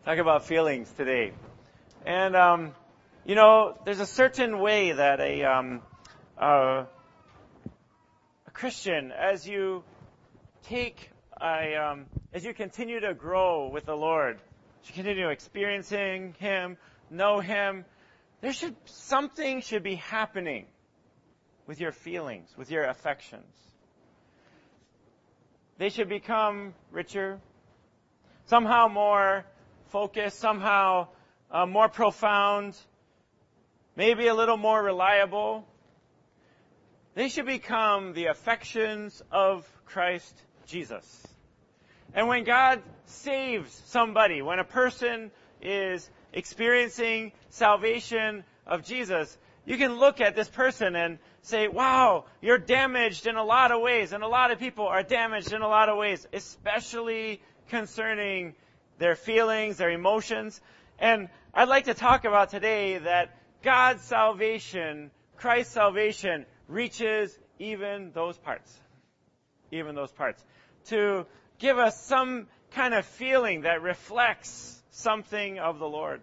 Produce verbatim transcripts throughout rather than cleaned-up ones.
talk about feelings today. And, um, you know, there's a certain way that a, um, uh, a Christian, as you take, a, um, as you continue to grow with the Lord, as you continue experiencing Him, know Him, there should, something should be happening with your feelings, with your affections. They should become richer, somehow more focused, somehow uh, more profound, maybe a little more reliable. They should become the affections of Christ Jesus. And when God saves somebody, when a person is experiencing salvation of Jesus, you can look at this person and say, wow, you're damaged in a lot of ways, and a lot of people are damaged in a lot of ways, especially concerning their feelings, their emotions. And I'd like to talk about today that God's salvation, Christ's salvation, reaches even those parts. Even those parts. To give us some kind of feeling that reflects something of the Lord.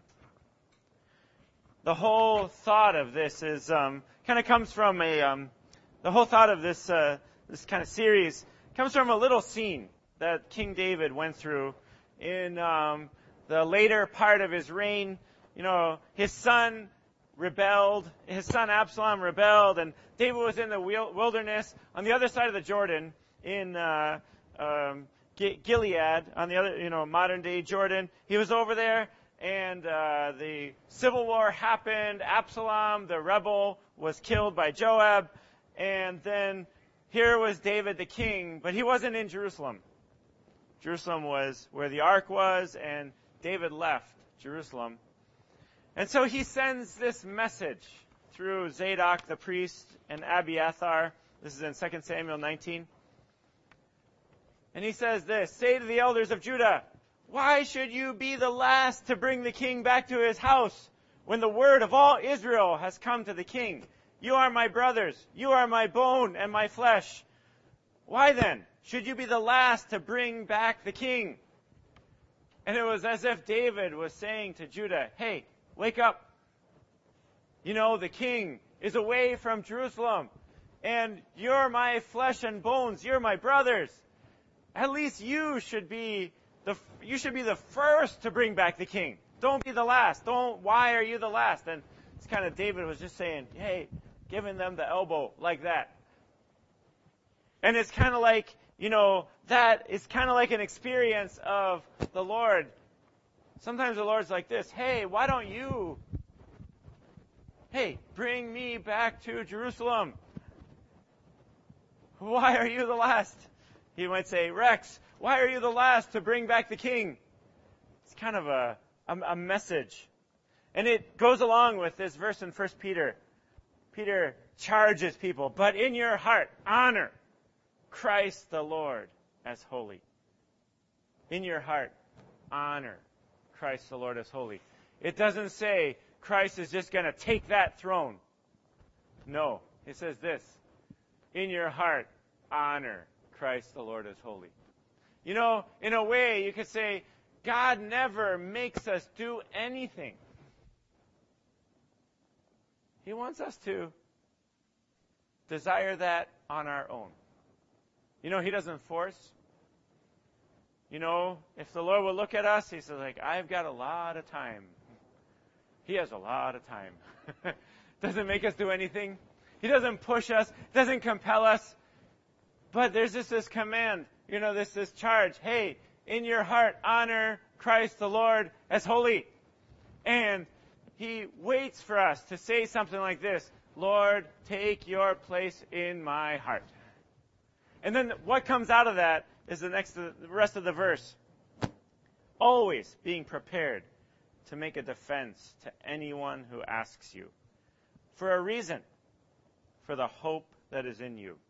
The whole thought of this is um, kind of comes from a. Um, the whole thought of this uh, this kind of series comes from a little scene that King David went through in um, the later part of his reign. You know, his son rebelled. His son Absalom rebelled, and David was in the wilderness on the other side of the Jordan in uh, um, Gilead, on the other, you know, modern day Jordan. He was over there. And uh, the civil war happened. Absalom, the rebel, was killed by Joab. And then here was David the king, but he wasn't in Jerusalem. Jerusalem was where the ark was, and David left Jerusalem. And so he sends this message through Zadok the priest and Abiathar. This is in Second Samuel nineteen. And he says this, "Say to the elders of Judah, why should you be the last to bring the king back to his house when the word of all Israel has come to the king? You are my brothers. You are my bone and my flesh. Why then should you be the last to bring back the king?" And it was as if David was saying to Judah, hey, wake up. You know, the king is away from Jerusalem, and you're my flesh and bones. You're my brothers. At least you should be The, you should be the first to bring back the king. Don't be the last. Don't, why are you the last? And it's kind of, David was just saying, hey, giving them the elbow like that. And it's kind of like, you know, that is kind of like an experience of the Lord. Sometimes the Lord's like this, hey, why don't you, hey, bring me back to Jerusalem? Why are you the last? He might say, Rex, why are you the last to bring back the king? It's kind of a, a, a message. And it goes along with this verse in First Peter. Peter charges people, but in your heart, honor Christ the Lord as holy. In your heart, honor Christ the Lord as holy. It doesn't say Christ is just going to take that throne. No, it says this. In your heart, honor Christ the Lord as holy. You know, in a way, you could say, God never makes us do anything. He wants us to desire that on our own. You know, He doesn't force. You know, if the Lord will look at us, He says, like, I've got a lot of time. He has a lot of time. Doesn't make us do anything. He doesn't push us, doesn't compel us. But there's just this command. You know, this this charge, hey, in your heart, honor Christ the Lord as holy. And He waits for us to say something like this, Lord, take your place in my heart. And then what comes out of that is the next, the rest of the verse. Always being prepared to make a defense to anyone who asks you. For a reason, for the hope that is in you.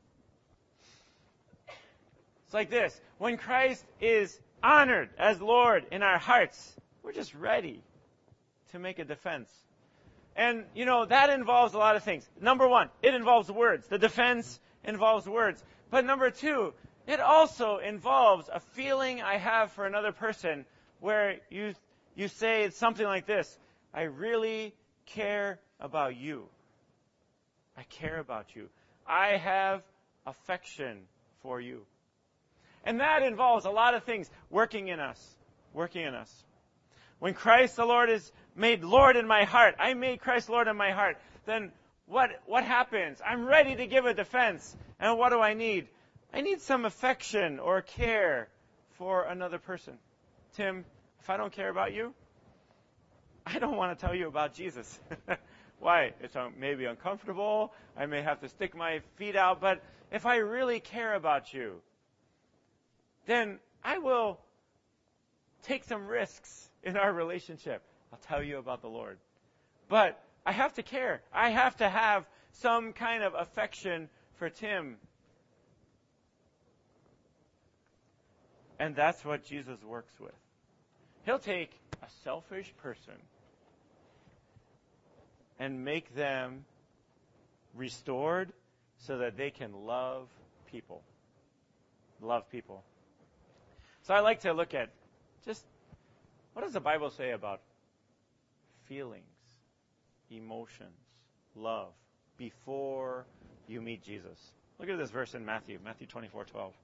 It's like this. When Christ is honored as Lord in our hearts, we're just ready to make a defense. And, you know, that involves a lot of things. Number one, it involves words. The defense involves words. But number two, it also involves a feeling I have for another person where you you say something like this: I really care about you. I care about you. I have affection for you. And that involves a lot of things working in us, working in us. When Christ the Lord is made Lord in my heart, I made Christ Lord in my heart, then what what happens? I'm ready to give a defense. And what do I need? I need some affection or care for another person. Tim, if I don't care about you, I don't want to tell you about Jesus. Why? It's maybe uncomfortable. I may have to stick my feet out. But if I really care about you, then I will take some risks in our relationship. I'll tell you about the Lord. But I have to care. I have to have some kind of affection for Tim. And that's what Jesus works with. He'll take a selfish person and make them restored so that they can love people. Love people. So I like to look at just, what does the Bible say about feelings, emotions, love, before you meet Jesus? Look at this verse in Matthew, Matthew twenty-four twelve.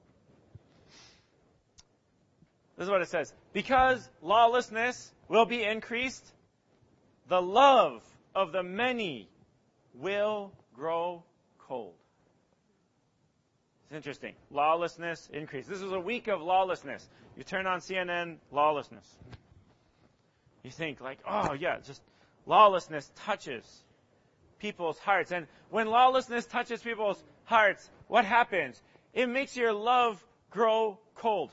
This is what it says. Because lawlessness will be increased, the love of the many will grow cold. It's interesting. Lawlessness increased. This is a week of lawlessness. You turn on C N N, lawlessness. You think like, oh yeah, just lawlessness touches people's hearts. And when lawlessness touches people's hearts, what happens? It makes your love grow cold.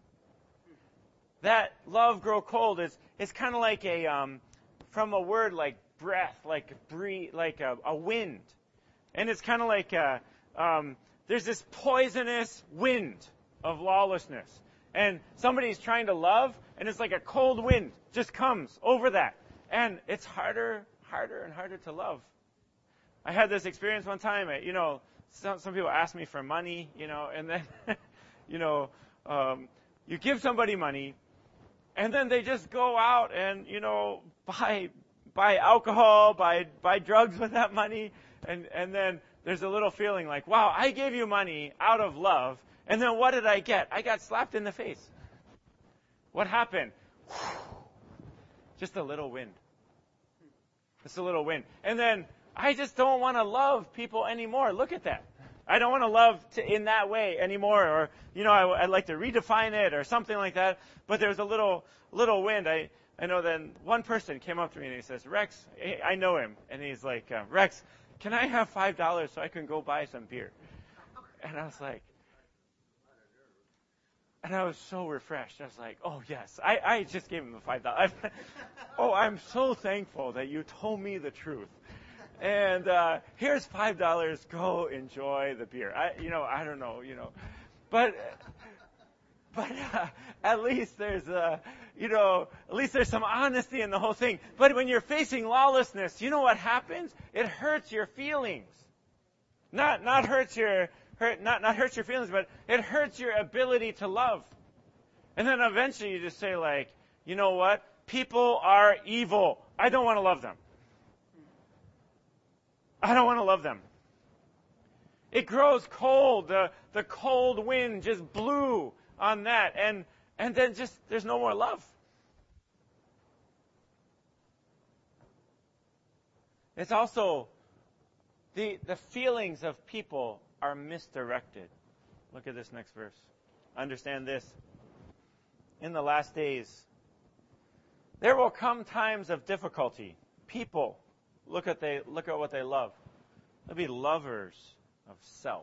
That love grow cold is it's kind of like a um, from a word like breath, like breathe, like a, a wind, and it's kind of like a, um, there's this poisonous wind of lawlessness, and somebody's trying to love, and it's like a cold wind just comes over that, and it's harder, harder, and harder to love. I had this experience one time. You know, some some people ask me for money, you know, and then, you know, um, you give somebody money. And then they just go out and, you know, buy buy alcohol, buy buy drugs with that money, and, and then there's a little feeling like, wow, I gave you money out of love, and then what did I get? I got slapped in the face. What happened? Just a little wind. Just a little wind. And then I just don't want to love people anymore. Look at that. I don't want to love to, in that way anymore, or, you know, I, I'd like to redefine it or something like that. But there's a little little wind. I, I know then one person came up to me and he says, Rex, I know him. And he's like, uh, Rex, can I have five dollars so I can go buy some beer? And I was like, and I was so refreshed. I was like, oh, yes, I, I just gave him the five dollars. Oh, I'm so thankful that you told me the truth. And uh, here's five dollars. Go enjoy the beer. I, you know, I don't know, you know, but but uh, at least there's uh, you know, at least there's some honesty in the whole thing. But when you're facing lawlessness, you know what happens? It hurts your feelings. Not not hurts your hurt not not hurts your feelings, but it hurts your ability to love. And then eventually you just say like, you know what? People are evil. I don't want to love them. I don't want to love them. It grows cold. The, the cold wind just blew on that. And, and then just, there's no more love. It's also, the, the feelings of people are misdirected. Look at this next verse. Understand this. In the last days, there will come times of difficulty. People Look at they look at what they love. They'll be lovers of self.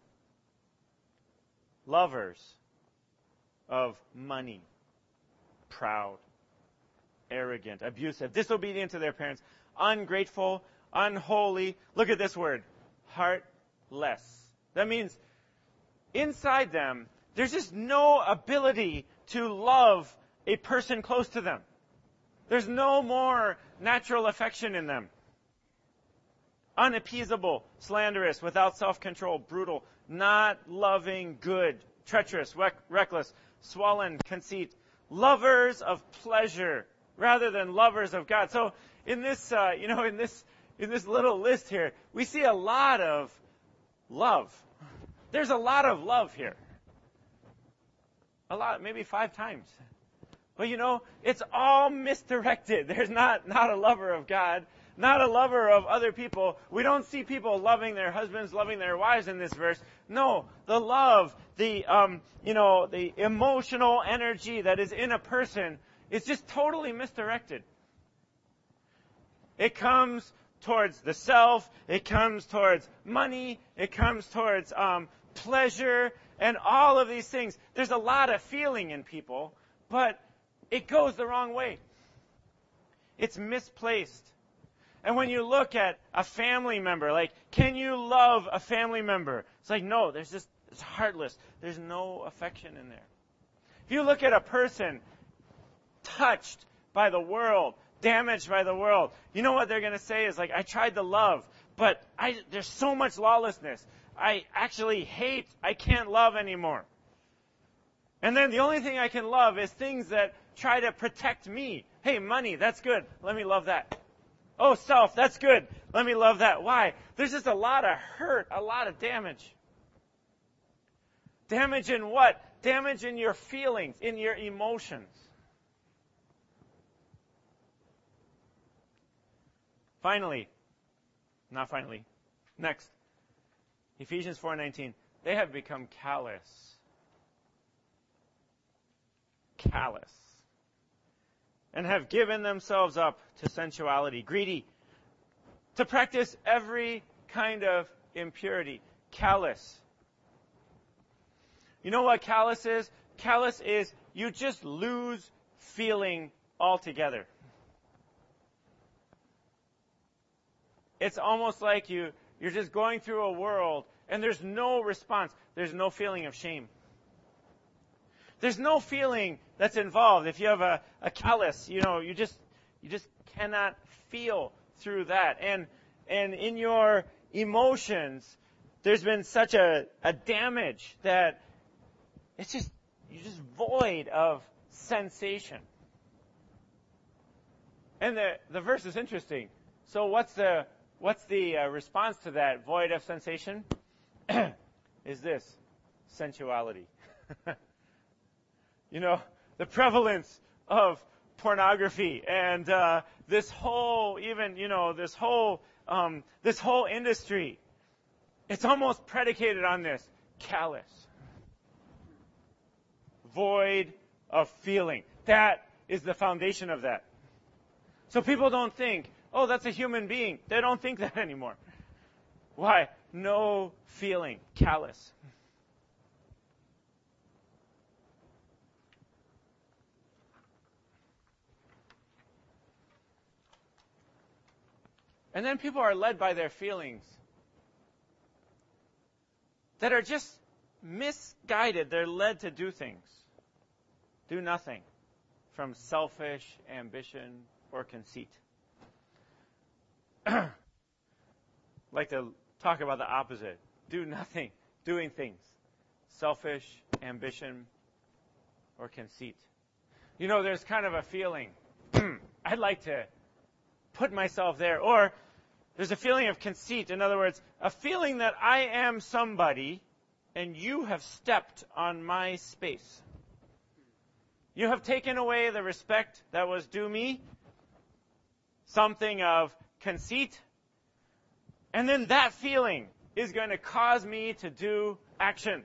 Lovers of money. Proud. Arrogant. Abusive. Disobedient to their parents. Ungrateful. Unholy. Look at this word. Heartless. That means inside them, there's just no ability to love a person close to them. There's no more natural affection in them. Unappeasable, slanderous, without self-control, brutal, not loving good, treacherous, rec- reckless, swollen, conceit, lovers of pleasure rather than lovers of God. So in this, uh, you know, in this, in this little list here, we see a lot of love. There's a lot of love here. A lot, maybe five times. But you know, it's all misdirected. There's not, not a lover of God, not a lover of other people. We don't see people loving their husbands, loving their wives in this verse. No, the love, the, um, you know, the emotional energy that is in a person is just totally misdirected. It comes towards the self. It comes towards money. It comes towards um, pleasure and all of these things. There's a lot of feeling in people, but it goes the wrong way. It's misplaced. And when you look at a family member, like, can you love a family member? It's like, no, there's just, it's heartless. There's no affection in there. If you look at a person touched by the world, damaged by the world, you know what they're going to say is like, I tried to love, but I, there's so much lawlessness. I actually hate, I can't love anymore. And then the only thing I can love is things that try to protect me. Hey, money, that's good. Let me love that. Oh, self, that's good. Let me love that. Why? There's just a lot of hurt, a lot of damage. Damage in what? Damage in your feelings, in your emotions. Finally, not finally, next, Ephesians four nineteen. They have become callous. Callous. And have given themselves up to sensuality, greedy, to practice every kind of impurity. Callous. You know what callous is? Callous is you just lose feeling altogether. It's almost like you, you're just going through a world and there's no response. There's no feeling of shame. There's no feeling that's involved. If you have a, a callus, you know, you just you just cannot feel through that. And and in your emotions, there's been such a, a damage that it's just you're just void of sensation. And the the verse is interesting. So what's the what's the uh, response to that void of sensation? Is this sensuality? You know, the prevalence of pornography and uh, this whole, even, you know, this whole, um, this whole industry, it's almost predicated on this, callous. Void of feeling. That is the foundation of that. So people don't think, oh, that's a human being. They don't think that anymore. Why? No feeling. Callous. And then people are led by their feelings that are just misguided. They're led to do things. Do nothing from selfish ambition or conceit. Like to talk about the opposite. Do nothing. Doing things. Selfish ambition or conceit. You know, there's kind of a feeling, I'd like to put myself there. Or there's a feeling of conceit. In other words, a feeling that I am somebody and you have stepped on my space. You have taken away the respect that was due me. Something of conceit. And then that feeling is going to cause me to do actions.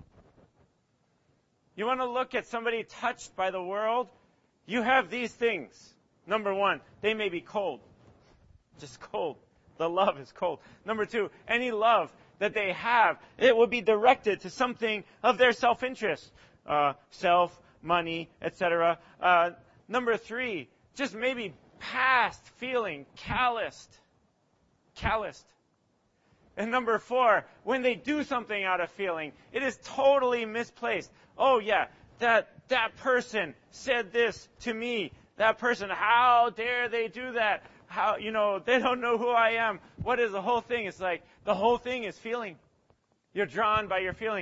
You want to look at somebody touched by the world? You have these things. Number one, they may be cold. Just cold. The love is cold. Number two, any love that they have, it will be directed to something of their self-interest. Uh, self, money, et cetera. Uh, number three, just maybe past feeling, calloused. Calloused. And number four, when they do something out of feeling, it is totally misplaced. Oh yeah, that that person said this to me. That person, how dare they do that? How, you know, they don't know who I am. What is the whole thing? It's like the whole thing is feeling. You're drawn by your feeling. And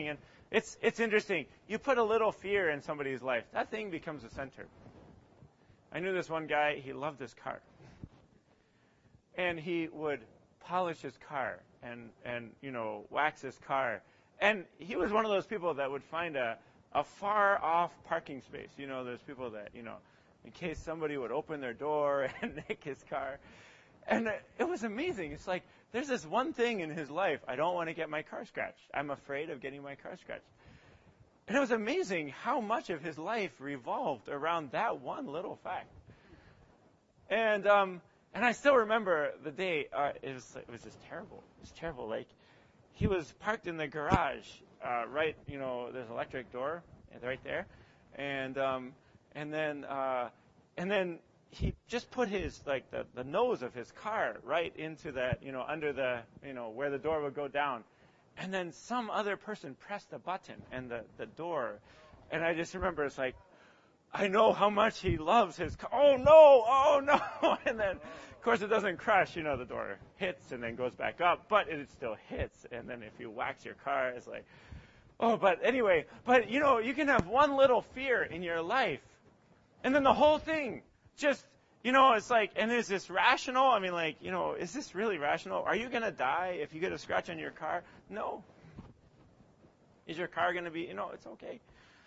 It's it's interesting. You put a little fear in somebody's life, that thing becomes a center. I knew this one guy, he loved his car. And he would polish his car and, and you know, wax his car. And he was one of those people that would find a, a far off parking space. You know, there's people that, you know, in case somebody would open their door and nick his car. And it was amazing. It's like, there's this one thing in his life, I don't want to get my car scratched. I'm afraid of getting my car scratched. And it was amazing how much of his life revolved around that one little fact. And um, and I still remember the day, uh, it was it was just terrible. It was terrible. Like, he was parked in the garage, uh, right, you know, there's an electric door right there. And um, and then uh, and then he just put his, like, the, the nose of his car right into that, you know, under the, you know, where the door would go down. And then some other person pressed a button and the, the door. And I just remember it's like, I know how much he loves his car. Oh, no, oh, no. And then, of course, it doesn't crash. You know, the door hits and then goes back up, but it still hits. And then if you wax your car, it's like, oh, but anyway. But, you know, you can have one little fear in your life. And then the whole thing just, you know, it's like, and is this rational? I mean, like, you know, is this really rational? Are you going to die if you get a scratch on your car? No. Is your car going to be, you know, it's okay.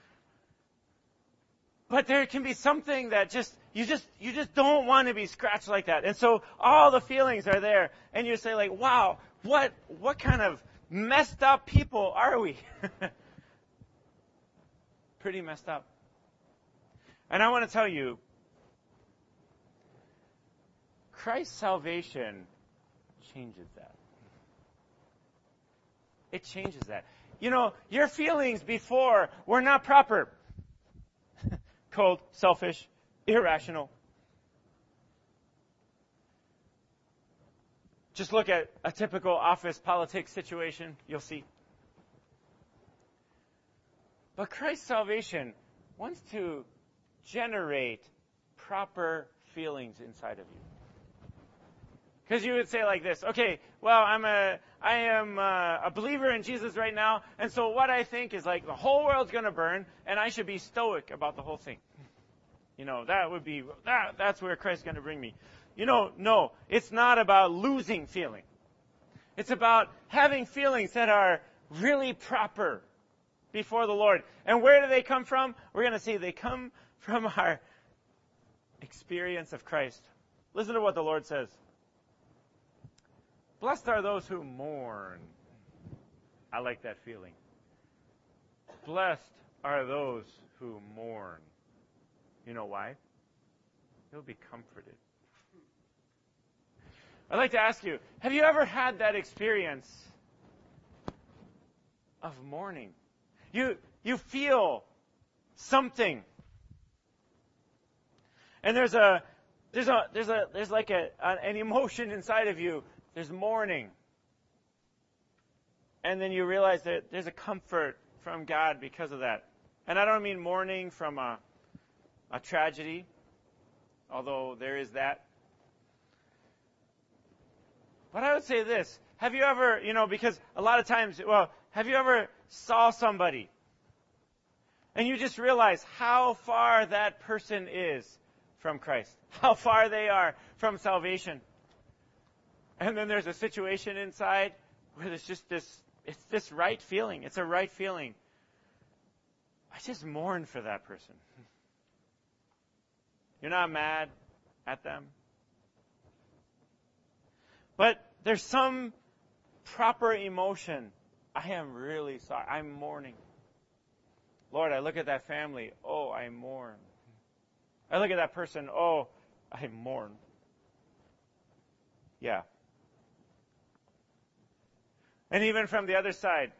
But there can be something that just, you just, you just don't want to be scratched like that. And so all the feelings are there. And you say, like, wow, what, what kind of messed up people are we? Pretty messed up. And I want to tell you, Christ's salvation changes that. It changes that. You know, your feelings before were not proper. Cold, selfish, irrational. Just look at a typical office politics situation, you'll see. But Christ's salvation wants to generate proper feelings inside of you. Because you would say like this, okay, well, I'm a, I am a, a believer in Jesus right now, and so what I think is like the whole world's going to burn, and I should be stoic about the whole thing. You know, that would be, that, that's where Christ's going to bring me. You know, no, it's not about losing feeling. It's about having feelings that are really proper before the Lord. And where do they come from? We're going to see they come from our experience of Christ. Listen to what the Lord says. Blessed are those who mourn. I like that feeling. Blessed are those who mourn. You know why? They'll be comforted. I'd like to ask you, have you ever had that experience of mourning? You you feel something. And there's a there's a there's a there's like a an emotion inside of you. There's mourning. And then you realize that there's a comfort from God because of that. And I don't mean mourning from a, a tragedy, although there is that. But I would say this. Have you ever, you know, because a lot of times, well, have you ever saw somebody and you just realize how far that person is from Christ? How far they are from salvation? And then there's a situation inside where there's just this, it's this right feeling. It's a right feeling. I just mourn for that person. You're not mad at them. But there's some proper emotion. I am really sorry. I'm mourning. Lord, I look at that family. Oh, I mourn. I look at that person. Oh, I mourn. Yeah. And even from the other side,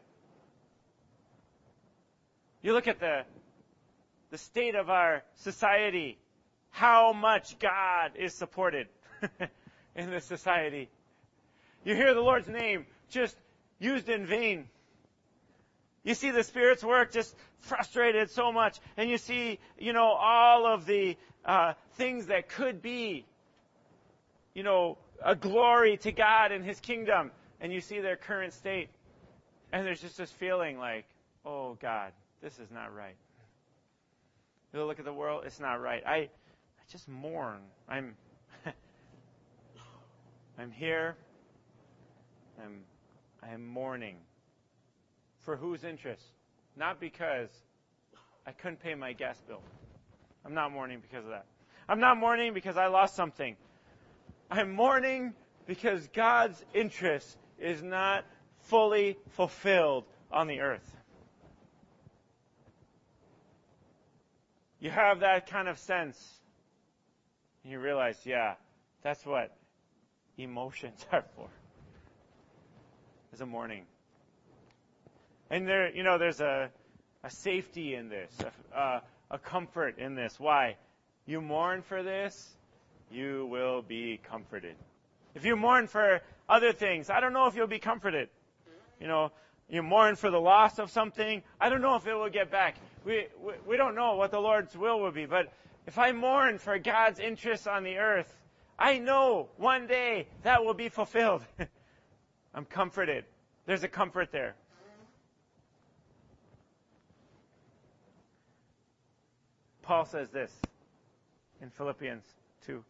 you look at the, the state of our society, how much God is supported in this society. You hear the Lord's name just used in vain. You see the Spirit's work just frustrated so much. And you see, you know, all of the uh, things that could be, you know, a glory to God and His kingdom. And you see their current state. And there's just this feeling like, oh God, this is not right. You look at the world, it's not right. I, I just mourn. I'm, I'm here. I'm, I'm mourning. For whose interest? Not because I couldn't pay my gas bill. I'm not mourning because of that. I'm not mourning because I lost something. I'm mourning because God's interest is not fully fulfilled on the earth. You have that kind of sense. And you realize, yeah, that's what emotions are for. There's a mourning. And there, you know, there's a, a safety in this, a, a, a comfort in this. Why? You mourn for this, you will be comforted. If you mourn for other things, I don't know if you'll be comforted. You know, you mourn for the loss of something, I don't know if it will get back. We, we we don't know what the Lord's will will be, but if I mourn for God's interests on the earth, I know one day that will be fulfilled. I'm comforted. There's a comfort there. Paul says this in Philippians two.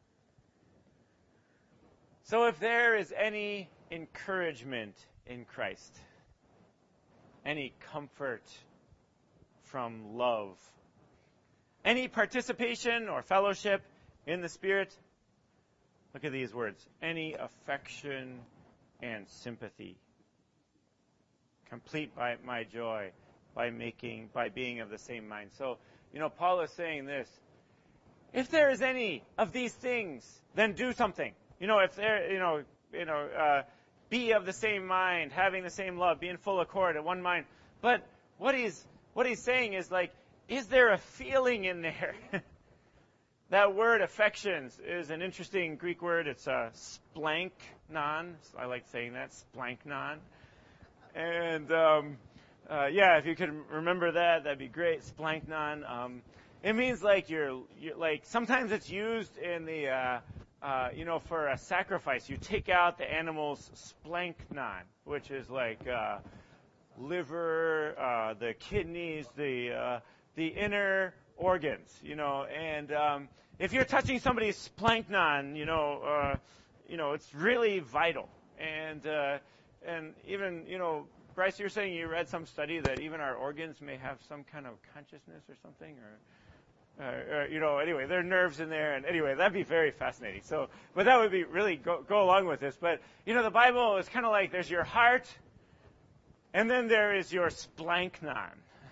So if there is any encouragement in Christ, any comfort from love, any participation or fellowship in the Spirit, look at these words, any affection and sympathy, complete by my joy by making, by being of the same mind. So, you know, Paul is saying this, if there is any of these things, then do something. You know, if there, you know, you know, uh, be of the same mind, having the same love, be in full accord, at one mind. But what he's what he's saying is like, is there a feeling in there? That word affections is an interesting Greek word. It's a splanknon. I like saying that, splanknon. And um, uh, yeah, if you could remember that, that'd be great. Splanknon. Um, it means like you're, you're like sometimes it's used in the uh, uh, you know, for a sacrifice. You take out the animal's splanknon, which is like uh, liver, uh, the kidneys, the uh, the inner organs, you know. And um, if you're touching somebody's splanknon, you know, uh, you know, it's really vital. And uh, and even, you know, Bryce, you're saying you read some study that even our organs may have some kind of consciousness or something, or. Uh, uh, you know, anyway, there are nerves in there, and anyway, that'd be very fascinating. So, but that would be really go, go along with this. But, you know, the Bible is kind of like there's your heart, and then there is your splanknon,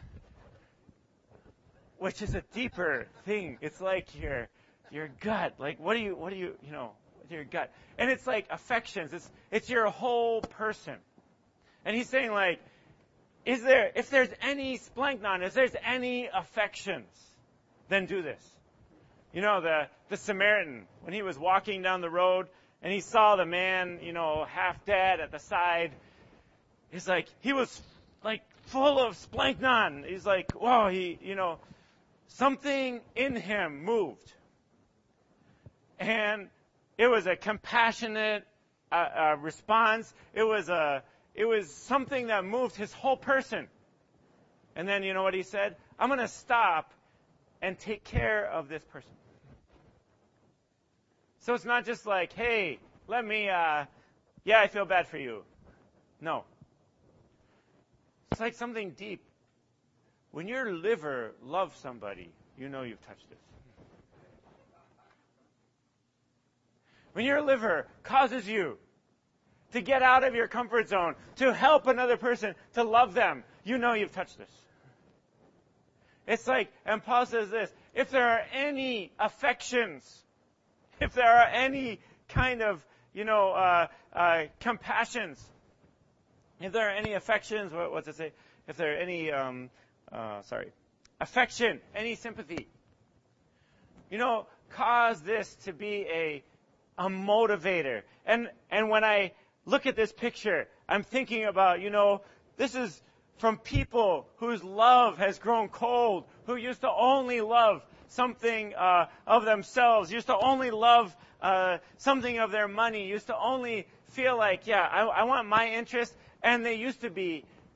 which is a deeper thing. It's like your your gut. Like, what do you, what do you, you know, your gut. And it's like affections. It's it's your whole person. And he's saying, like, is there, if there's any splanknon, if there's any affections, then do this. You know, the, the Samaritan, when he was walking down the road and he saw the man, you know, half dead at the side, he's like, he was like full of splanknon. He's like, whoa, he, you know, something in him moved. And it was a compassionate uh, uh, response. It was a, it was something that moved his whole person. And then, you know what he said? I'm going to stop and take care of this person. So it's not just like, hey, let me, uh, yeah, I feel bad for you. No. It's like something deep. When your liver loves somebody, you know you've touched it. When your liver causes you to get out of your comfort zone, to help another person, to love them, you know you've touched this. It's like, and Paul says this, if there are any affections, if there are any kind of, you know, uh, uh, compassions, if there are any affections, what, what's it say? If there are any, um, uh, sorry, affection, any sympathy, you know, cause this to be a, a motivator. And, and when I look at this picture, I'm thinking about, you know, this is from people whose love has grown cold, who used to only love something uh, of themselves, used to only love uh, something of their money, used to only feel like, yeah, I, I want my interest, and they used to be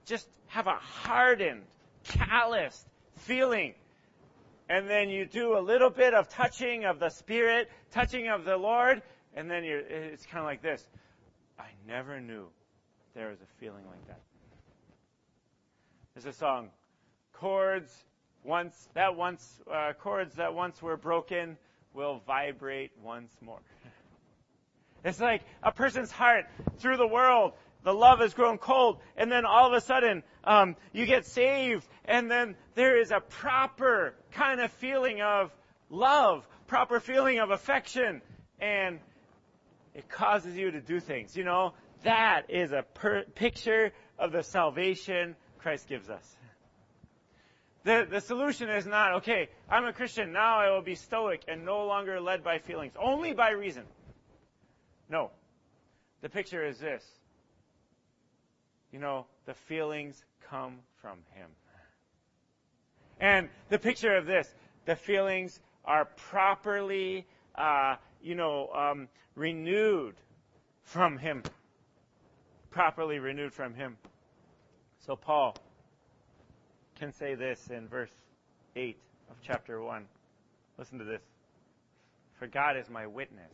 just have a hardened, calloused feeling. And then you do a little bit of touching of the Spirit, touching of the Lord, and then you're, it's kind of like this. I never knew there was a feeling like that. There's a song, chords once that once uh, chords that once were broken will vibrate once more. It's like a person's heart through the world. The love has grown cold, and then all of a sudden, um, you get saved, and then there is a proper kind of feeling of love, proper feeling of affection, and it causes you to do things. You know, that is a per- picture of the salvation Christ gives us. The, the solution is not, okay, I'm a Christian, now I will be stoic and no longer led by feelings, only by reason. No. The picture is this. You know, the feelings come from Him. And the picture of this, the feelings are properly, uh, you know, um, renewed from Him. Properly renewed from Him. So Paul can say this in verse eight of chapter one. Listen to this. For God is my witness.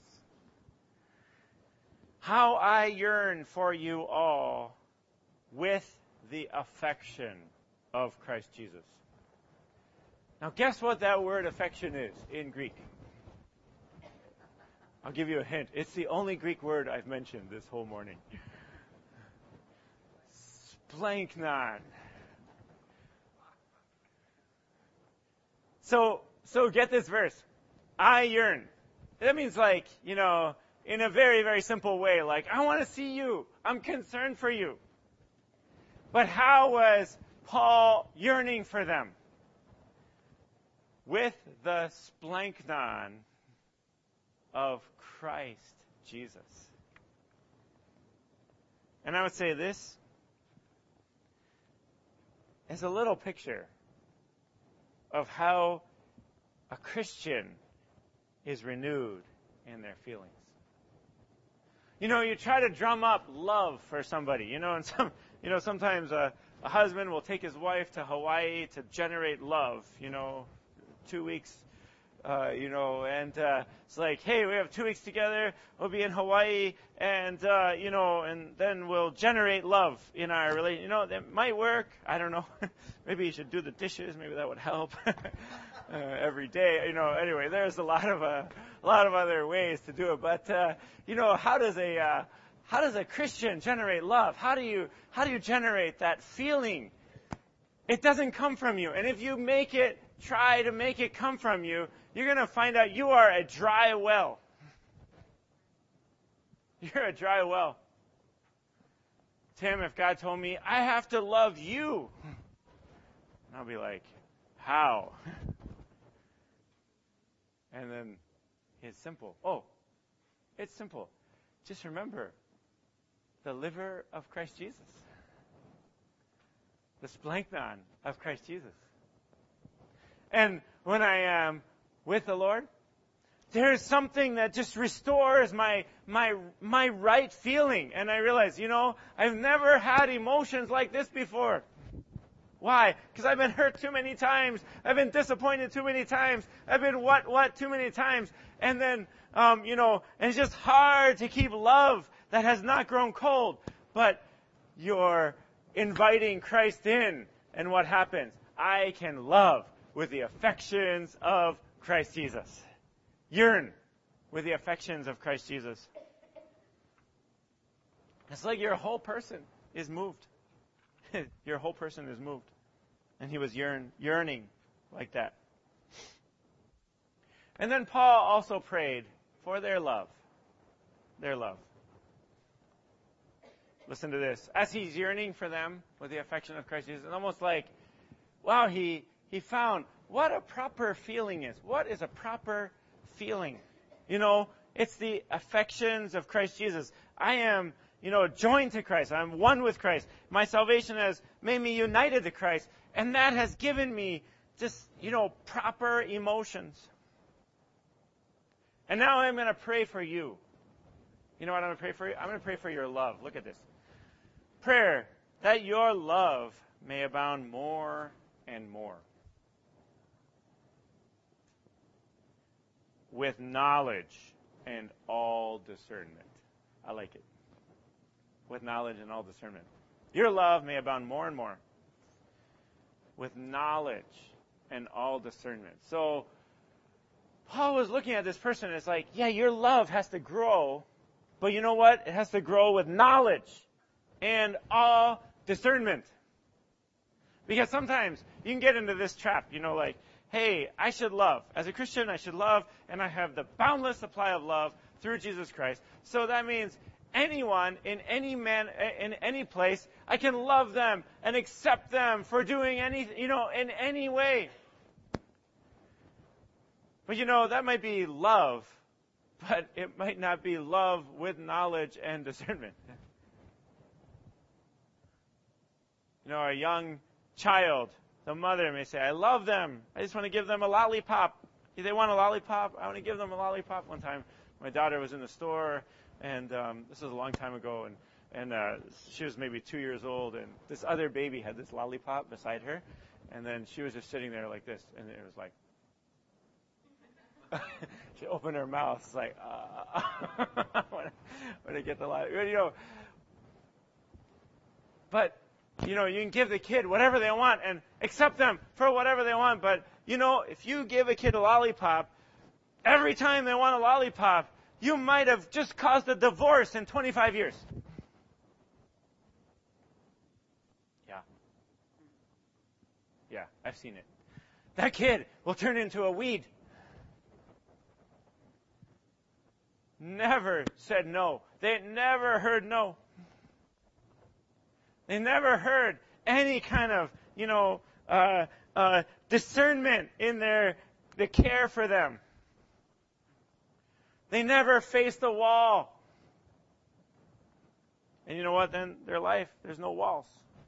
How I yearn for you all with the affection of Christ Jesus. Now guess what that word affection is in Greek? I'll give you a hint. It's the only Greek word I've mentioned this whole morning. Splanknon. So, so get this verse. I yearn. That means like, you know, in a very, very simple way, like, I want to see you. I'm concerned for you. But how was Paul yearning for them? With the splanknon of Christ Jesus. And I would say this is a little picture of how a Christian is renewed in their feelings. You know, you try to drum up love for somebody, you know, and some, you know, sometimes a, a husband will take his wife to Hawaii to generate love, you know, two weeks, uh, you know, and uh, it's like, hey, we have two weeks together, we'll be in Hawaii, and, uh, you know, and then we'll generate love in our relationship. You know, that might work. I don't know. Maybe you should do the dishes. Maybe that would help uh, every day. You know, anyway, there's a lot of uh, a lot of other ways to do it. But uh, you know, how does a uh, how does a Christian generate love? How do you how do you generate that feeling? It doesn't come from you. And if you make it, try to make it come from you, you're going to find out you are a dry well. You're a dry well. Tim, if God told me, I have to love you, I'll be like, how? And then it's simple. Oh, it's simple. Just remember the liver of Christ Jesus. The splanknon of Christ Jesus. And when I am with the Lord, there's something that just restores my my my right feeling. And I realize, you know, I've never had emotions like this before. Why? Because I've been hurt too many times. I've been disappointed too many times. I've been what, what too many times. And then, um, you know, and it's just hard to keep love that has not grown cold. But you're inviting Christ in. And what happens? I can love with the affections of Christ Jesus. Yearn with the affections of Christ Jesus. It's like your whole person is moved. Your whole person is moved. And he was yearn, yearning like that. And then Paul also prayed for their love. Their love. Listen to this. As he's yearning for them with the affection of Christ Jesus, it's almost like, wow, he, he found what a proper feeling is. What is a proper feeling? You know, it's the affections of Christ Jesus. I am, you know, joined to Christ. I'm one with Christ. My salvation has made me united to Christ. And that has given me just, you know, proper emotions. And now I'm going to pray for you. You know what I'm going to pray for you? I'm going to pray for your love. Look at this. Prayer that your love may abound more and more, with knowledge and all discernment. I like it. With knowledge and all discernment. Your love may abound more and more, with knowledge and all discernment. So, Paul was looking at this person, and it's like, yeah, your love has to grow, but you know what? It has to grow with knowledge and all discernment. Because sometimes you can get into this trap, you know, like, hey, I should love. As a Christian, I should love, and I have the boundless supply of love through Jesus Christ. So that means anyone, in any man, in any place, I can love them and accept them for doing anything, you know, in any way. But you know, that might be love, but it might not be love with knowledge and discernment. You know, a young child, the mother may say, I love them. I just want to give them a lollipop. If they want a lollipop, I want to give them a lollipop. One time, my daughter was in the store, and um, this was a long time ago, and, and uh, she was maybe two years old, and this other baby had this lollipop beside her, and then she was just sitting there like this, and it was like, she opened her mouth, it's like, uh, when, I, when I get the lollipop, you know. But, you know, you can give the kid whatever they want and accept them for whatever they want. But, you know, if you give a kid a lollipop, every time they want a lollipop, you might have just caused a divorce in twenty-five years. Yeah. Yeah, I've seen it. That kid will turn into a weed. Never said no. They never heard no. They never heard any kind of, you know, uh, uh, discernment in their the care for them. They never faced a wall. And you know what? Then their life, there's no walls.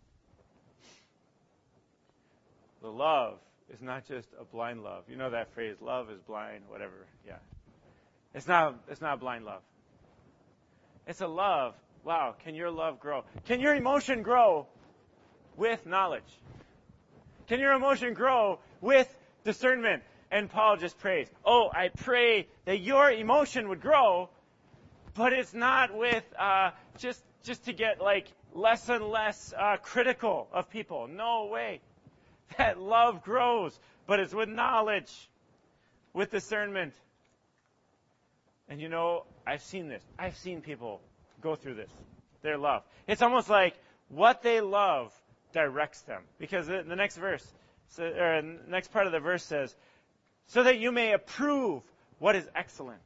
The love is not just a blind love. You know that phrase, love is blind, whatever. Yeah. It's not, it's not blind love. It's a love. Wow, can your love grow? Can your emotion grow with knowledge? Can your emotion grow with discernment? And Paul just prays, oh, I pray that your emotion would grow, but it's not with uh, just just to get like less and less uh, critical of people. No way. That love grows, but it's with knowledge, with discernment. And you know, I've seen this. I've seen people go through this, their love. It's almost like what they love directs them. Because the, the next verse, so, or the next part of the verse says, so that you may approve what is excellent.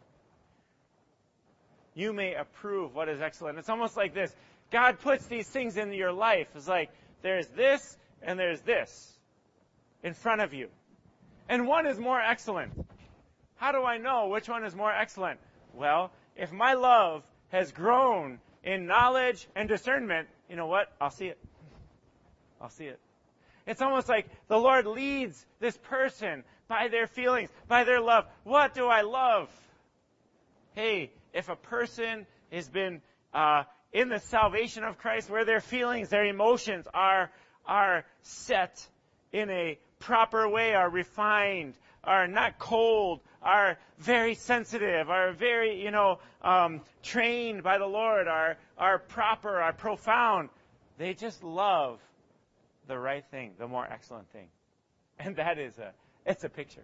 You may approve what is excellent. It's almost like this. God puts these things into your life. It's like there's this and there's this in front of you. And one is more excellent. How do I know which one is more excellent? Well, if my love has grown in knowledge and discernment, you know what? I'll see it. I'll see it. It's almost like the Lord leads this person by their feelings, by their love. What do I love? Hey, if a person has been uh, in the salvation of Christ, where their feelings, their emotions are are set in a proper way, are refined, are not cold, are very sensitive, are very, you know, um, trained by the Lord, are are proper, are profound. They just love the right thing, the more excellent thing. And that is a, it's a picture.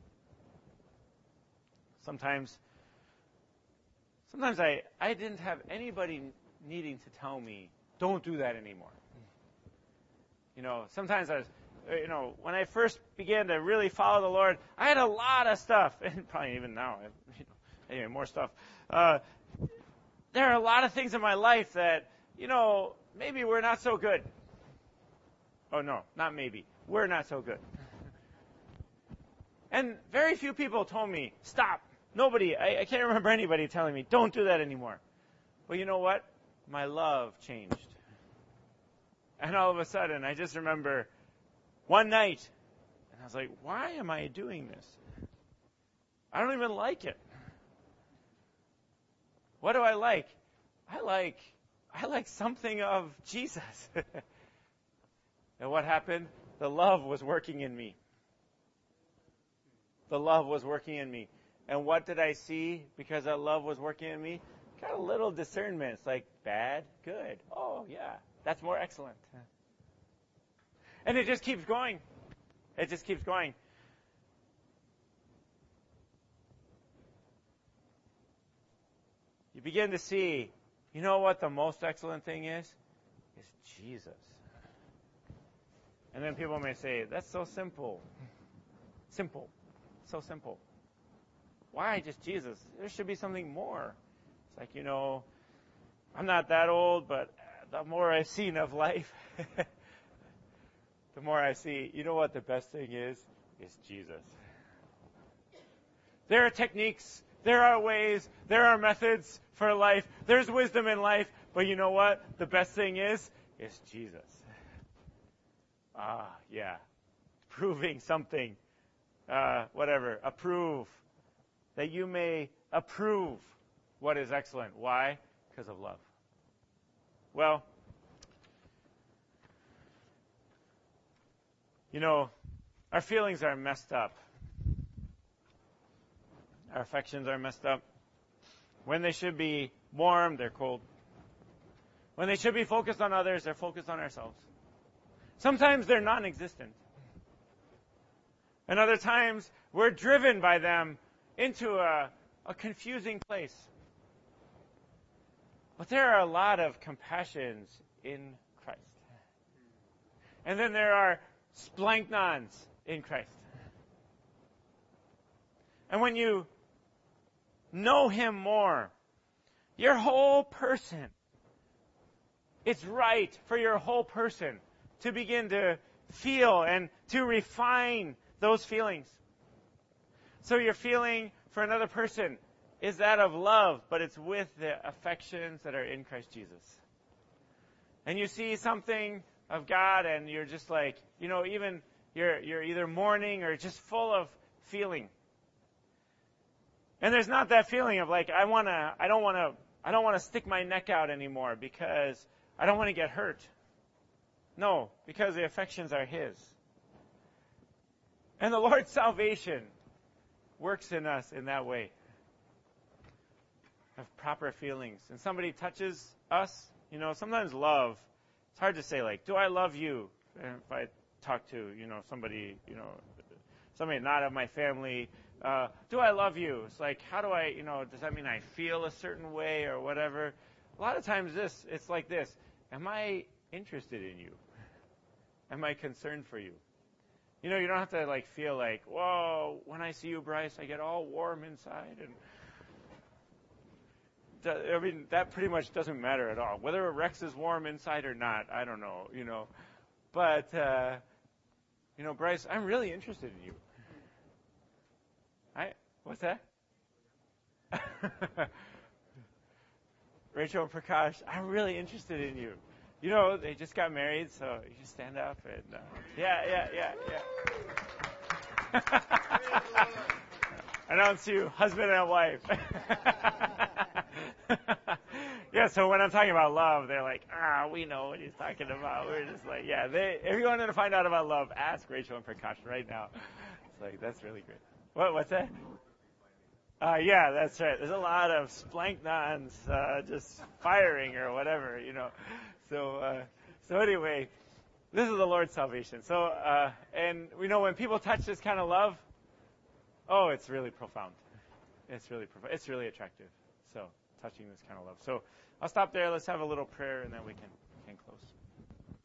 Sometimes, sometimes I, I didn't have anybody needing to tell me, don't do that anymore. You know, sometimes I was, you know, when I first began to really follow the Lord, I had a lot of stuff, and probably even now, I have, you know, anyway, more stuff. Uh, there are a lot of things in my life that, you know, maybe we're not so good. Oh, no, not maybe. We're not so good. And very few people told me, stop. Nobody, I, I can't remember anybody telling me, don't do that anymore. Well, you know what? My love changed. And all of a sudden, I just remember one night, and I was like, why am I doing this? I don't even like it. What do I like? I like, I like something of Jesus. And what happened? The love was working in me. The love was working in me. And what did I see because that love was working in me? Got a little discernment. It's like, bad, good. Oh, yeah, that's more excellent. And it just keeps going. It just keeps going. You begin to see, you know what the most excellent thing is? Is Jesus. And then people may say, that's so simple. Simple. So simple. Why just Jesus? There should be something more. It's like, you know, I'm not that old, but the more I've seen of life, the more I see, you know what the best thing is? Is Jesus. There are techniques, there are ways, there are methods for life, there's wisdom in life, but you know what the best thing is? Is Jesus. Ah, yeah. Proving something. Uh, whatever. Approve. That you may approve what is excellent. Why? Because of love. Well, you know, our feelings are messed up. Our affections are messed up. When they should be warm, they're cold. When they should be focused on others, they're focused on ourselves. Sometimes they're non-existent. And other times, we're driven by them into a, a confusing place. But there are a lot of compassions in Christ. And then there are splanknons in Christ. And when you know Him more, your whole person, it's right for your whole person to begin to feel and to refine those feelings. So your feeling for another person is that of love, but it's with the affections that are in Christ Jesus. And you see something of God and you're just like, you know, even you're you're either mourning or just full of feeling. And there's not that feeling of like, I wanna I don't wanna I don't wanna stick my neck out anymore because I don't want to get hurt. No, because the affections are His. And the Lord's salvation works in us in that way. Of proper feelings. And somebody touches us, you know, sometimes love, it's hard to say like, do I love you? And if I talk to, you know, somebody, you know, somebody not of my family, uh, do I love you? It's like, how do I, you know, does that mean I feel a certain way or whatever? A lot of times this, it's like this. Am I interested in you? Am I concerned for you? You know, you don't have to like feel like, whoa, when I see you, Bryce, I get all warm inside. And I mean, that pretty much doesn't matter at all. Whether Rex is warm inside or not, I don't know, you know. But, uh, you know, Bryce, I'm really interested in you. I, what's that? Rachel and Prakash, I'm really interested in you. You know, they just got married, so you just stand up and, uh, yeah, yeah, yeah, yeah. Announce you, husband and wife. Yeah, so when I'm talking about love, they're like, ah, we know what he's talking about. We're just like, yeah, they, if you wanted to find out about love, ask Rachel and Prakash right now. It's like, that's really great. What, what's that? Uh, yeah, that's right. There's a lot of splanknons, uh, just firing or whatever, you know. So, uh, so anyway, this is the Lord's salvation. So, uh, and we know when people touch this kind of love, oh, it's really profound. It's really profound. It's really attractive. So, touching this kind of love. So, I'll stop there. Let's have a little prayer, and then we can, can close.